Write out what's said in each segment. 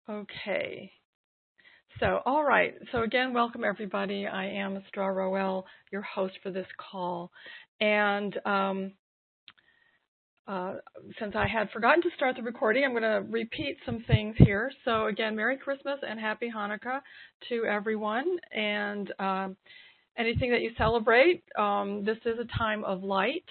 Okay. So, all right. So again, welcome everybody. I am Estra Roel, your host for this call. And since I had forgotten to start the recording, I'm going to repeat some things here. So again, Merry Christmas and Happy Hanukkah to everyone. And anything that you celebrate, this is a time of light.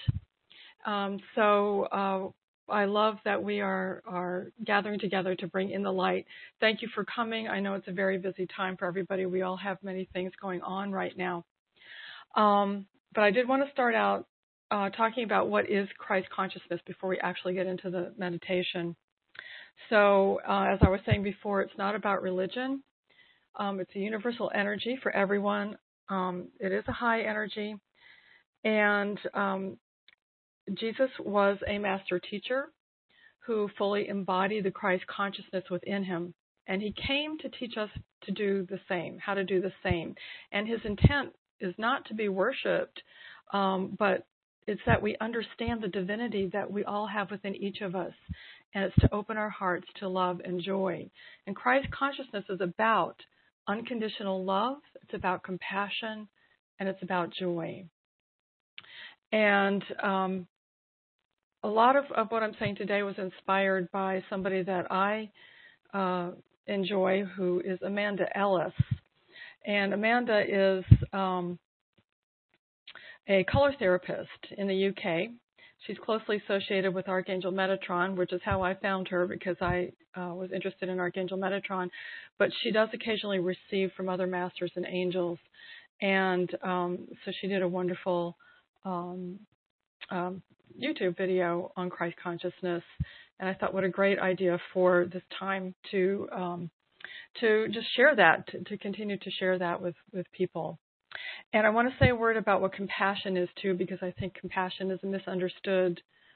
So I love that we are gathering together to bring in the light. Thank you for coming. I know it's a very busy time for everybody. We all have many things going on right now. But I did want to start out talking about what is Christ consciousness before we actually get into the meditation. So as I was saying before, it's not about religion. It's a universal energy for everyone. It is a high energy. And Jesus was a master teacher who fully embodied the Christ consciousness within him. And he came to teach us to do the same, how to do the same. And his intent is not to be worshipped, but it's that we understand the divinity that we all have within each of us. And it's to open our hearts to love and joy. And Christ consciousness is about unconditional love, it's about compassion, and it's about joy. And a lot of what I'm saying today was inspired by somebody that I enjoy, who is Amanda Ellis. And Amanda is a color therapist in the UK. She's closely associated with Archangel Metatron, which is how I found her because I was interested in Archangel Metatron. But she does occasionally receive from other masters and angels. And so she did a wonderful YouTube video on Christ consciousness, and I thought what a great idea for this time to just share that, to continue to share that with people. And I want to say a word about what compassion is too, because I think compassion is a misunderstood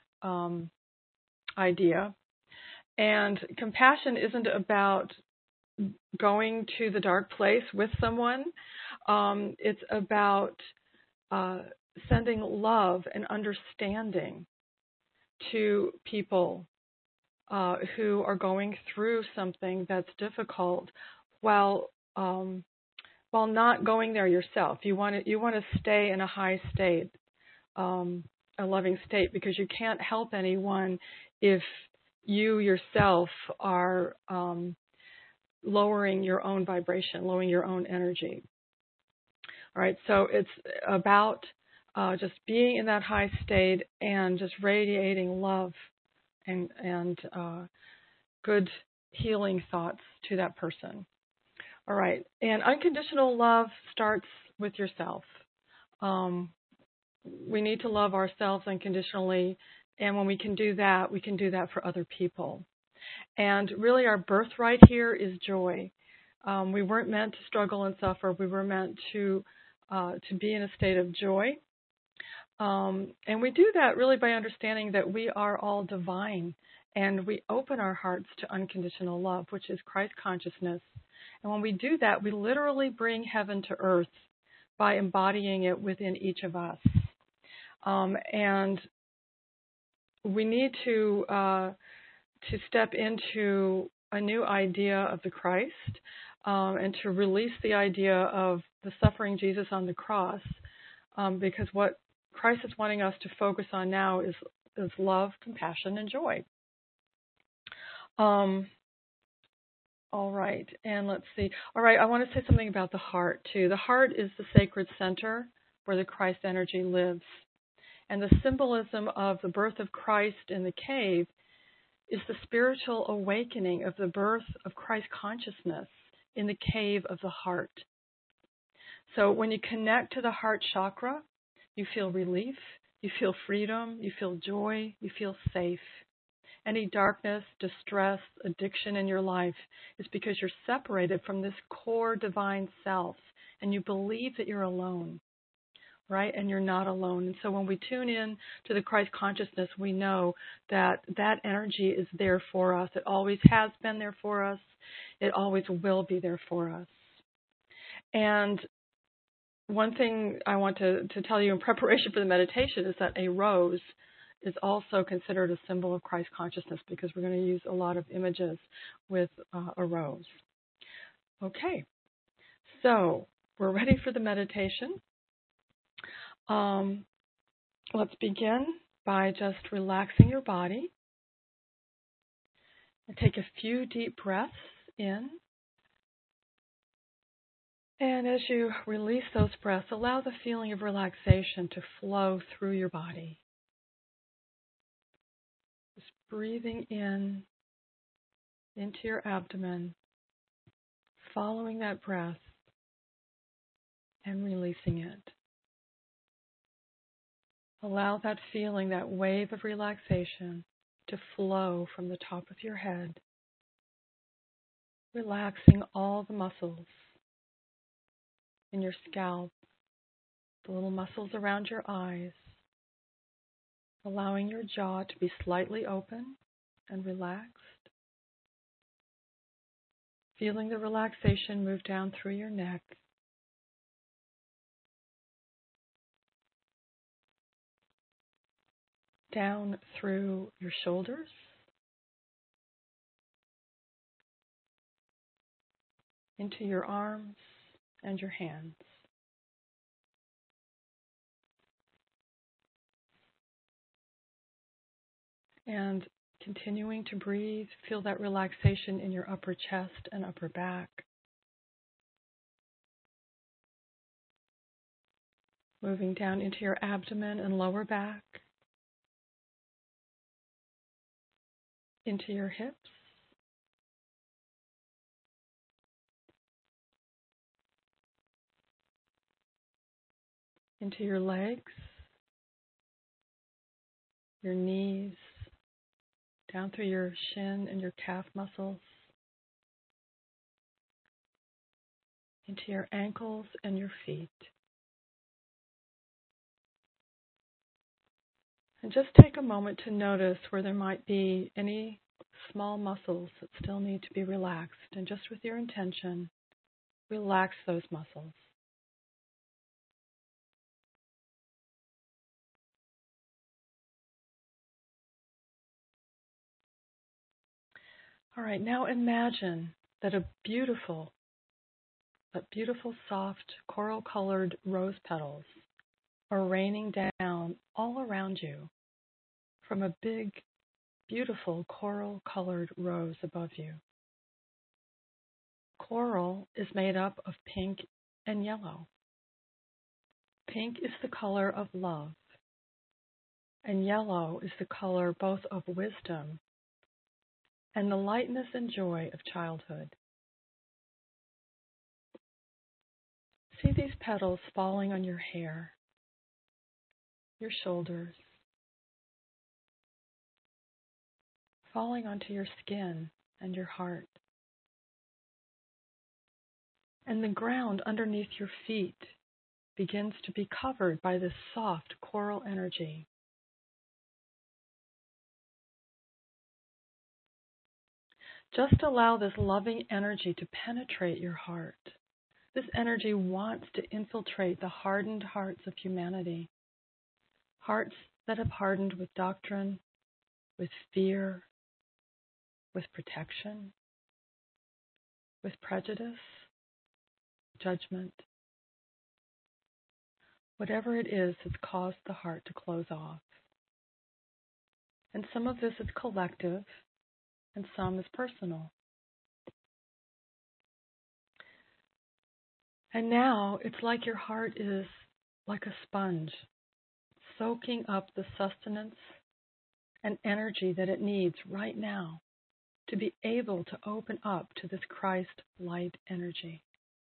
idea. And compassion isn't about going to the dark place with someone. It's about sending love and understanding to people who are going through something that's difficult, while not going there yourself. You want to stay in a high state, a loving state, because you can't help anyone if you yourself are lowering your own vibration, lowering your own energy. All right, so it's about just being in that high state and just radiating love and good healing thoughts to that person. All right, and unconditional love starts with yourself. We need to love ourselves unconditionally, and when we can do that for other people. And really our birthright here is joy. We weren't meant to struggle and suffer. We were meant to be in a state of joy. And we do that really by understanding that we are all divine, and we open our hearts to unconditional love, which is Christ consciousness. And when we do that, we literally bring heaven to earth by embodying it within each of us. And we need to step into a new idea of the Christ, and to release the idea of the suffering Jesus on the cross, because what Christ is wanting us to focus on now is love, compassion, and joy. All right, and let's see. All right, I want to say something about the heart, too. The heart is the sacred center where the Christ energy lives. And the symbolism of the birth of Christ in the cave is the spiritual awakening of the birth of Christ consciousness in the cave of the heart. So when you connect to the heart chakra, you feel relief, you feel freedom, you feel joy, you feel safe. Any darkness, distress, addiction in your life is because you're separated from this core divine self, and you believe that you're alone, right? And you're not alone. And so when we tune in to the Christ consciousness, we know that that energy is there for us. It always has been there for us. It always will be there for us. And one thing I want to tell you in preparation for the meditation is that a rose is also considered a symbol of Christ consciousness because we're going to use a lot of images with a rose. Okay, so we're ready for the meditation. Let's begin by just relaxing your body. And take a few deep breaths in. And as you release those breaths, allow the feeling of relaxation to flow through your body. Just breathing in into your abdomen, following that breath, and releasing it. Allow that feeling, that wave of relaxation, to flow from the top of your head, relaxing all the muscles in your scalp, the little muscles around your eyes, allowing your jaw to be slightly open and relaxed. Feeling the relaxation move down through your neck, down through your shoulders, into your arms and your hands. And continuing to breathe, feel that relaxation in your upper chest and upper back. Moving down into your abdomen and lower back, into your hips, into your legs, your knees, down through your shin and your calf muscles, into your ankles and your feet. And just take a moment to notice where there might be any small muscles that still need to be relaxed. And just with your intention, relax those muscles. All right, now imagine that beautiful soft coral-colored rose petals are raining down all around you from a big, beautiful coral-colored rose above you. Coral is made up of pink and yellow. Pink is the color of love, and yellow is the color both of wisdom and the lightness and joy of childhood. See these petals falling on your hair, your shoulders, falling onto your skin and your heart. And the ground underneath your feet begins to be covered by this soft coral energy. Just allow this loving energy to penetrate your heart. This energy wants to infiltrate the hardened hearts of humanity. Hearts that have hardened with doctrine, with fear, with protection, with prejudice, judgment. Whatever it is that's caused the heart to close off. And some of this is collective, and some is personal. And now it's like your heart is like a sponge, soaking up the sustenance and energy that it needs right now to be able to open up to this Christ light energy.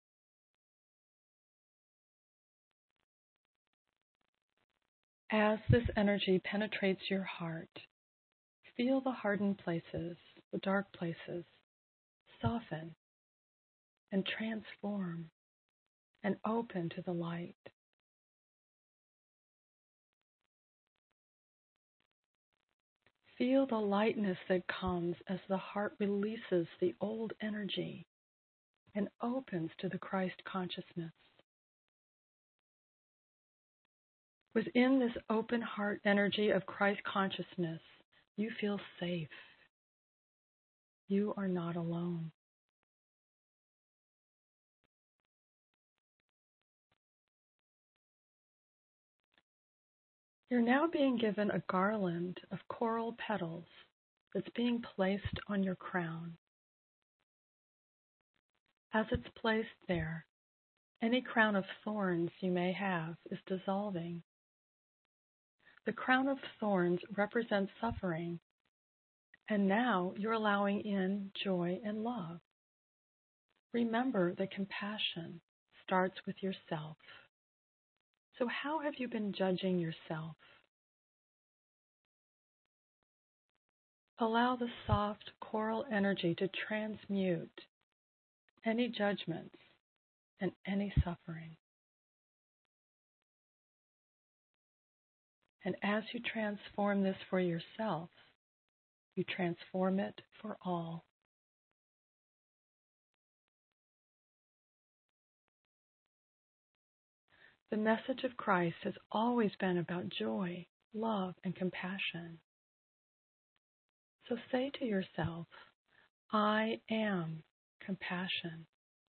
As this energy penetrates your heart, feel the hardened places, the dark places, soften and transform and open to the light. Feel the lightness that comes as the heart releases the old energy and opens to the Christ consciousness. Within this open heart energy of Christ consciousness, you feel safe. You are not alone. You're now being given a garland of coral petals that's being placed on your crown. As it's placed there, any crown of thorns you may have is dissolving. The crown of thorns represents suffering, and now you're allowing in joy and love. Remember that compassion starts with yourself. So how have you been judging yourself? Allow the soft coral energy to transmute any judgments and any suffering. And as you transform this for yourself, you transform it for all. The message of Christ has always been about joy, love, and compassion. So say to yourself, I am compassion.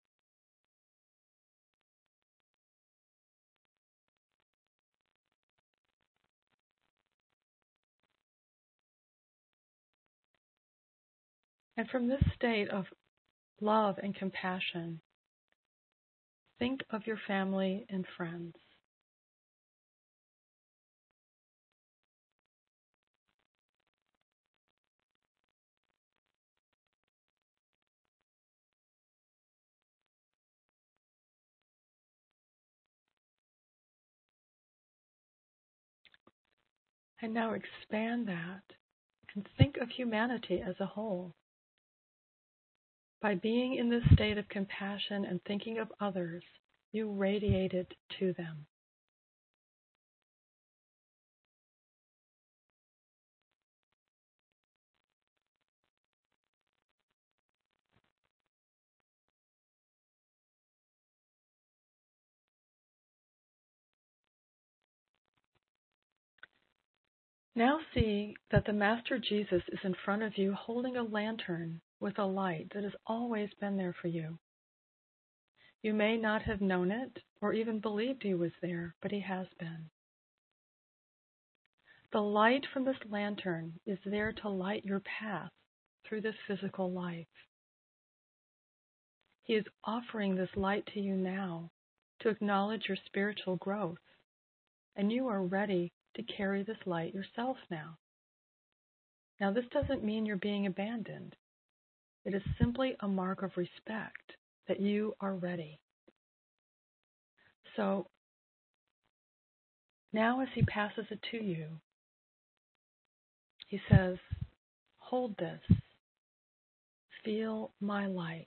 And from this state of love and compassion, think of your family and friends. And now expand that and think of humanity as a whole. By being in this state of compassion and thinking of others, you radiate it to them. Now see that the Master Jesus is in front of you holding a lantern with a light that has always been there for you. You may not have known it or even believed he was there, but he has been. The light from this lantern is there to light your path through this physical life. He is offering this light to you now to acknowledge your spiritual growth, and you are ready to carry this light yourself now. Now, this doesn't mean you're being abandoned. It is simply a mark of respect that you are ready. So, now as he passes it to you, he says, hold this. Feel my light.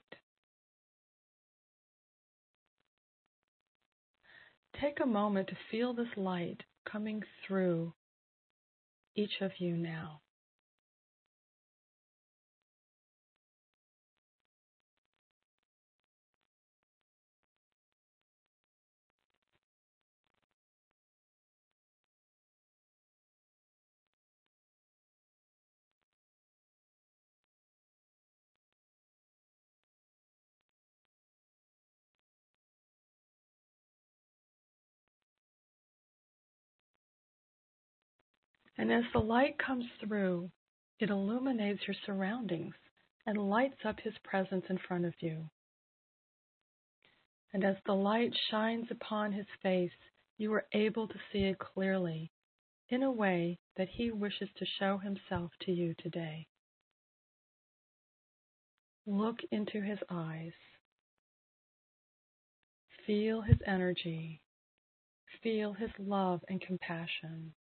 Take a moment to feel this light coming through each of you now. And as the light comes through, it illuminates your surroundings and lights up his presence in front of you. And as the light shines upon his face, you are able to see it clearly in a way that he wishes to show himself to you today. Look into his eyes. Feel his energy. Feel his love and compassion.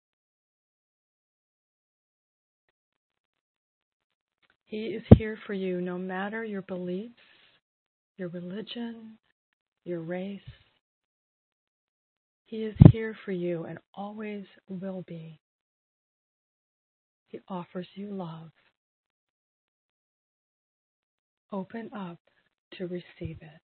He is here for you no matter your beliefs, your religion, your race. He is here for you and always will be. He offers you love. Open up to receive it.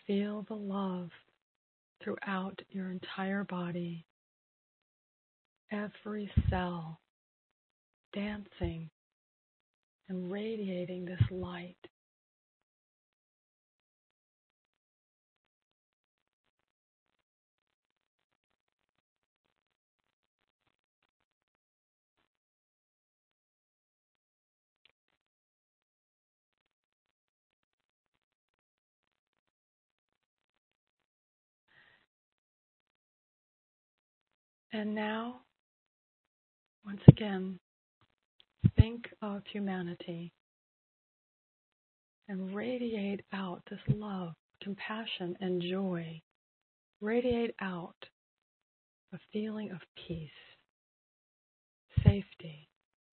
Feel the love throughout your entire body, every cell dancing and radiating this light. And now, once again, think of humanity and radiate out this love, compassion, and joy. Radiate out a feeling of peace, safety,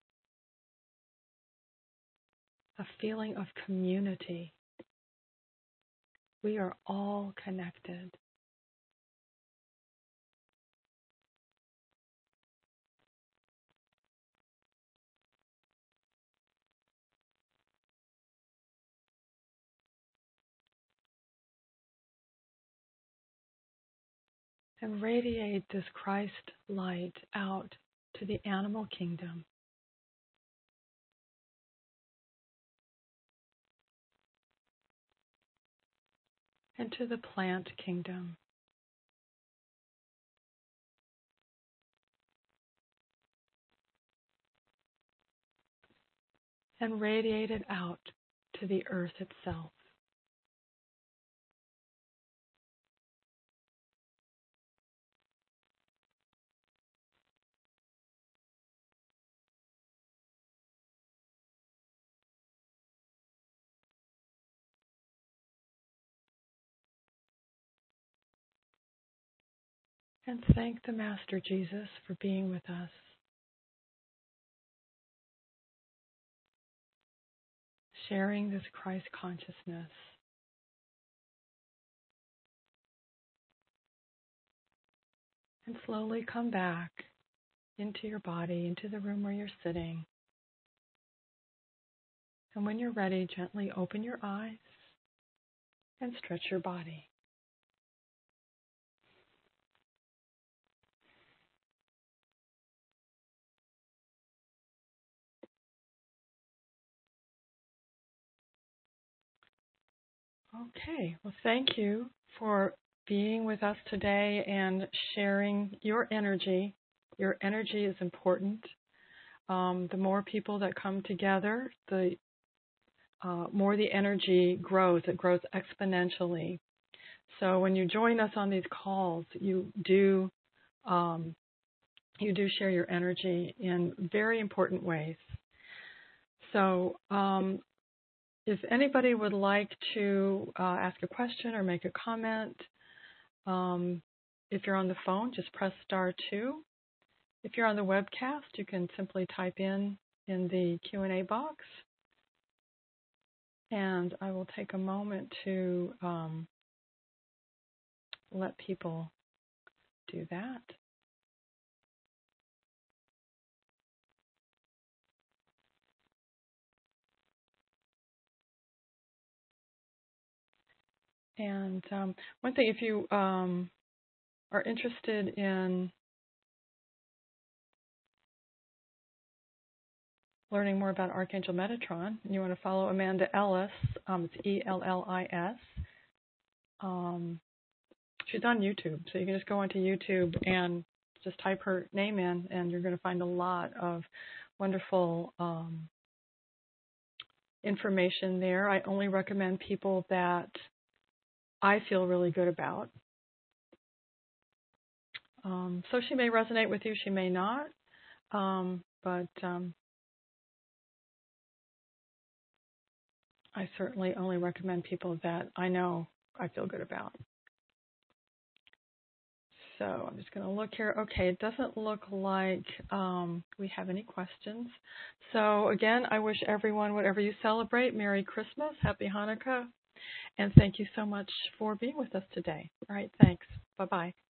a feeling of community. We are all connected. And radiate this Christ light out to the animal kingdom. And to the plant kingdom. And radiate it out to the earth itself. And thank the Master Jesus for being with us. Sharing this Christ consciousness. And slowly come back into your body, into the room where you're sitting. And when you're ready, gently open your eyes and stretch your body. Okay, well, thank you for being with us today and sharing your energy. Your energy is important. The more people that come together, the more the energy grows. It grows exponentially. So when you join us on these calls, you do share your energy in very important ways. So if anybody would like to ask a question or make a comment, if you're on the phone, just press *2. If you're on the webcast, you can simply type in the Q&A box. And I will take a moment to let people do that. And one thing, if you are interested in learning more about Archangel Metatron, and you want to follow Amanda Ellis, it's Ellis. She's on YouTube, so you can just go onto YouTube and just type her name in, and you're going to find a lot of wonderful information there. I only recommend people that I feel really good about. So she may resonate with you, she may not, but I certainly only recommend people that I know I feel good about. So I'm just going to look here. Okay, it doesn't look like we have any questions. So again, I wish everyone, whatever you celebrate, Merry Christmas, Happy Hanukkah, and thank you so much for being with us today. All right, thanks. Bye-bye.